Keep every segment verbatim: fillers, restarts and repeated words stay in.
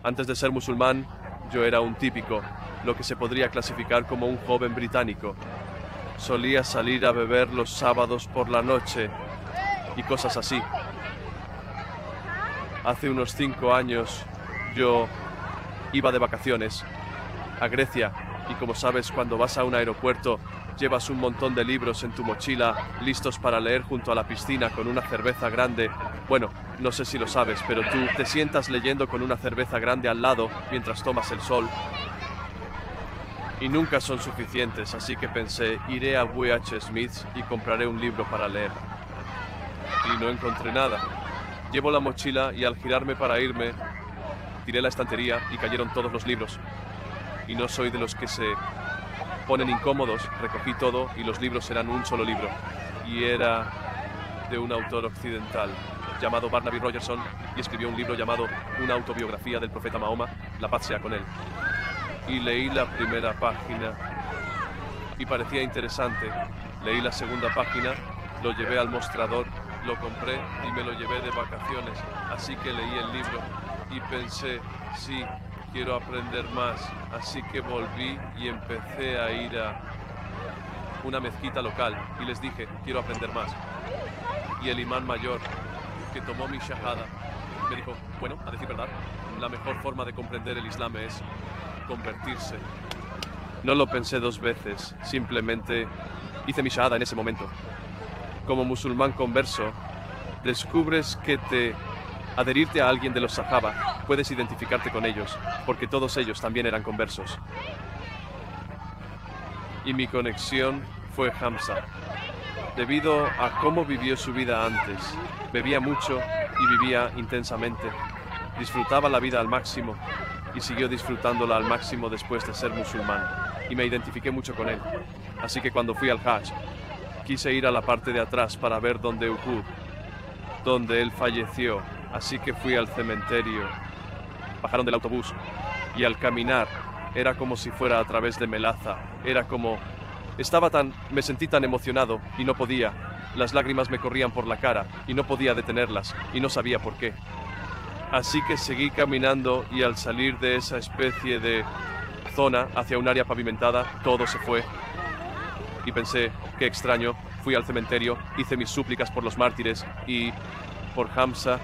Antes de ser musulmán, yo era un típico, lo que se podría clasificar como un joven británico. Solía salir a beber los sábados por la noche y cosas así. Hace unos cinco años yo iba de vacaciones a Grecia y, como sabes, cuando vas a un aeropuerto llevas un montón de libros en tu mochila listos para leer junto a la piscina con una cerveza grande. Bueno, no sé si lo sabes, pero tú te sientas leyendo con una cerveza grande al lado mientras tomas el sol. Y nunca son suficientes, así que pensé, iré a W H Smith's y compraré un libro para leer. Y no encontré nada. Llevo la mochila y al girarme para irme, tiré la estantería y cayeron todos los libros. Y no soy de los que se ponen incómodos, recogí todo y los libros eran un solo libro. Y era de un autor occidental llamado Barnaby Rogerson y escribió un libro llamado Una autobiografía del profeta Mahoma, la paz sea con él. Y leí la primera página y parecía interesante. Leí la segunda página, lo llevé al mostrador, lo compré y me lo llevé de vacaciones. Así que leí el libro y pensé, sí, quiero aprender más. Así que volví y empecé a ir a una mezquita local y les dije, quiero aprender más. Y el imán mayor, que tomó mi shahada, me dijo, bueno, a decir verdad, la mejor forma de comprender el Islam es convertirse. No lo pensé dos veces, simplemente hice mi shahada en ese momento. Como musulmán converso, descubres que te adherirte a alguien de los sahaba, puedes identificarte con ellos, porque todos ellos también eran conversos. Y mi conexión fue Hamza. Debido a cómo vivió su vida antes, bebía mucho y vivía intensamente. Disfrutaba la vida al máximo y siguió disfrutándola al máximo después de ser musulmán. Y me identifiqué mucho con él. Así que cuando fui al Hajj, quise ir a la parte de atrás para ver dónde Uhud, donde él falleció. Así que fui al cementerio. Bajaron del autobús y al caminar era como si fuera a través de melaza. Era como... Estaba tan... Me sentí tan emocionado y no podía. Las lágrimas me corrían por la cara y no podía detenerlas y no sabía por qué. Así que seguí caminando y al salir de esa especie de zona hacia un área pavimentada, todo se fue. Y pensé, qué extraño, fui al cementerio, hice mis súplicas por los mártires y por Hamza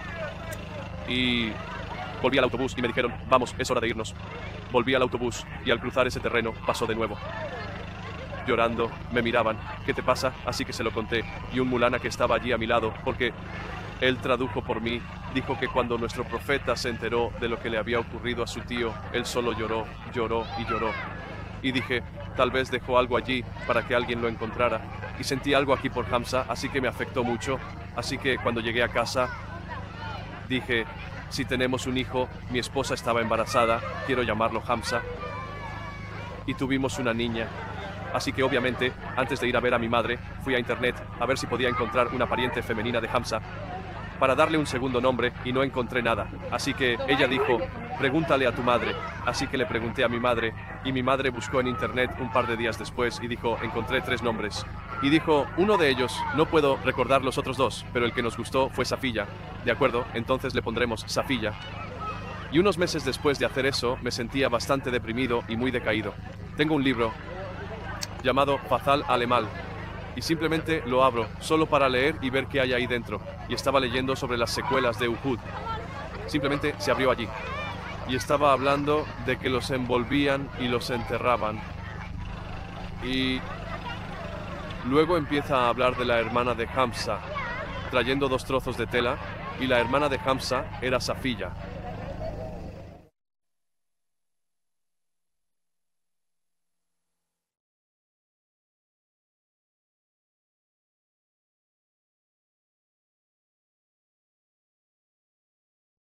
y volví al autobús y me dijeron, vamos, es hora de irnos. Volví al autobús y al cruzar ese terreno pasó de nuevo. Llorando, me miraban, ¿qué te pasa? Así que se lo conté y un mulana que estaba allí a mi lado, porque él tradujo por mí, dijo que cuando nuestro profeta se enteró de lo que le había ocurrido a su tío, él solo lloró, lloró y lloró. Y dije, tal vez dejó algo allí para que alguien lo encontrara. Y sentí algo aquí por Hamza, así que me afectó mucho. Así que cuando llegué a casa, dije, si tenemos un hijo, mi esposa estaba embarazada, quiero llamarlo Hamza. Y tuvimos una niña. Así que obviamente, antes de ir a ver a mi madre, fui a internet a ver si podía encontrar una pariente femenina de Hamza para darle un segundo nombre y no encontré nada. Así que ella dijo, pregúntale a tu madre. Así que le pregunté a mi madre y mi madre buscó en internet un par de días después y dijo, encontré tres nombres. Y dijo, uno de ellos, no puedo recordar los otros dos, pero el que nos gustó fue Safilla. De acuerdo, entonces le pondremos Safilla. Y unos meses después de hacer eso, me sentía bastante deprimido y muy decaído. Tengo un libro llamado Fazal Alemal, y simplemente lo abro, solo para leer y ver qué hay ahí dentro. Y estaba leyendo sobre las secuelas de Uhud. Simplemente se abrió allí. Y estaba hablando de que los envolvían y los enterraban. Y luego empieza a hablar de la hermana de Hamza, trayendo dos trozos de tela, y la hermana de Hamza era Safilla.